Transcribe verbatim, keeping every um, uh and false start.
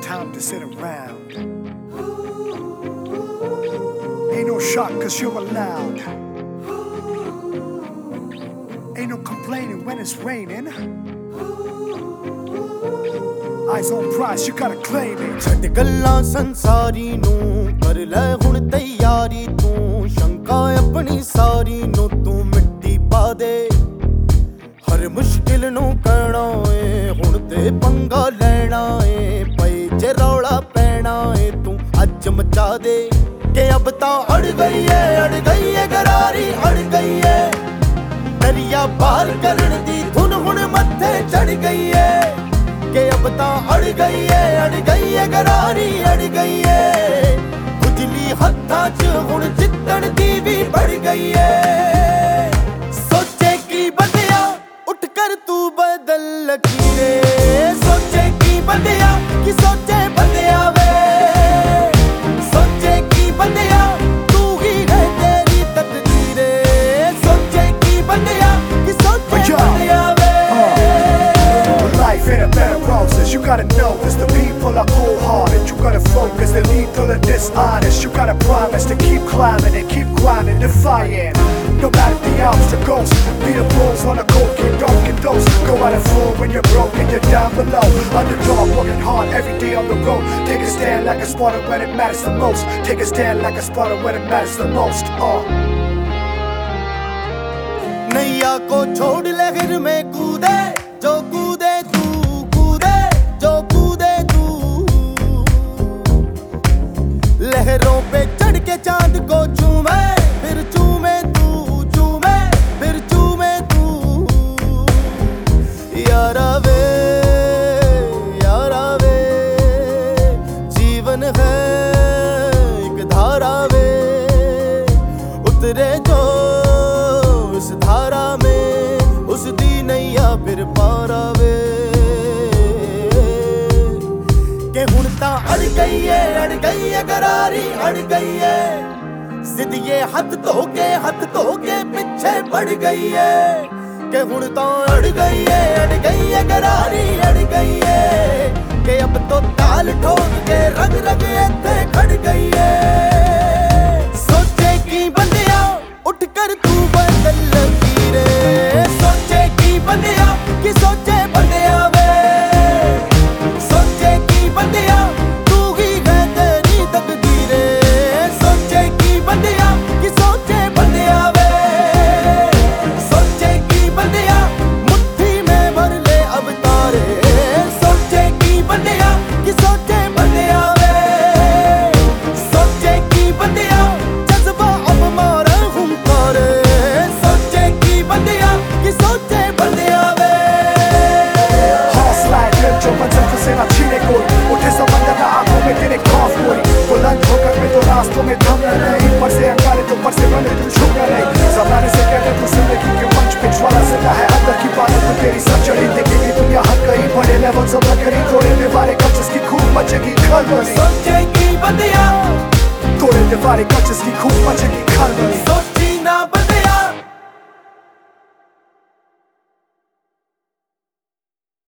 time to sit around. Ain't no shock cause you're allowed. Ain't no complaining when it's raining. Eyes on prize, you gotta claim it. छड़ गल्लां संसारी नू कर ले हुण तैयारी तू शंका अपनी सारी नू तू मिट्टी पा दे हर मुश्किल नू करना ए हुण ते पंगा लेना ए पई जे रौला पैना ए तू अज मचा दे के अब ता अड़ गई है अड़ गई है गरारी अड़ गई है दरिया पार करन दी धुन हुण मत्थे चढ़ गई है के अब ता अड़ गई है अड़ गई है गरारी अड़ गई है खुजली हत्था च हुण जितण दी भी बढ़ गई है सोचे की बंदिया उठ कर तू बदल लकीरे सोचे की बंदिया की सोचे बंदिया वे सोचे की बंदिया तू ही है तेरी तकदीरे सोचे की बंदिया की सोचे बंदिया वे Life in a better process, you gotta know this. The people are cold-hearted, you gotta focus. They're lethal and dishonest. You gotta promise to keep climbing and keep grinding, defying. No matter the obstacles, be the bulls on a cold, keep dunking those. Go out and full when you're broken, you're down below. Underdog, working hard every day on the road. Take a stand like a Spartan when it matters the most. Take a stand like a Spartan when it matters the most. Uh. नैया को छोड़ लहर में कूदे जो कूदे तू कूदे जो कूदे तू लहरों पे चढ़ के चांद को चूमे फिर चूमे तू चूमे फिर चूमे तू यारा वे यारा वे जीवन है एक धारा वे उतरे जो उस धारा में उस दी नैया फिर पारा वे के हुण ता अड़ गई है अड़ गई है गरारी अड़ गई है जिद ये हथ धो के हथ धो के पीछे पड़ गई है के हुण ता अड़ गई है अड़ गई है गरारी अड़ गई है के अब तो ताल ठोक के रग रग इत्थे खड़ गई है सोचे की बंदिया उठ कर तू बदल लकीरे सोचे की बंदिया की सोचे बंदिया वे सोचे की बंदिया तू ही है तेरी तकदीरे सोचे की बंदिया की सोचे बंदिया वे सोचे की बंदिया मुट्ठी में भर ले अब तारे सोचे की बंदिया की सोचे बंदिया वे सोचे की बंदिया जज्बा अब मारे हुंकारे सोचे की बंदिया की सोचे बंदिया वे जो मंजिल से ना छीने कोई उठे समंदर ना आंखों में तेरे खौफ कोई बुलंद होकर में तो रास्तों में थम न रहे पर से अंगारे तो पर से बने तू छुप न रहे ज़माने से कहते तू जिंदगी के मंच पे ज्वाला जिंदा है अंदर की बातें तो तेरी सब चढ़ी देखेगी दुनिया हर कहीं बड़े लेवल सब करी तोड़े दीवारें कच्चस की खूब मचेगी खलबली सोचे की बंदिया तोड़े दीवारें कच्चस की खूब मचेगी खलबली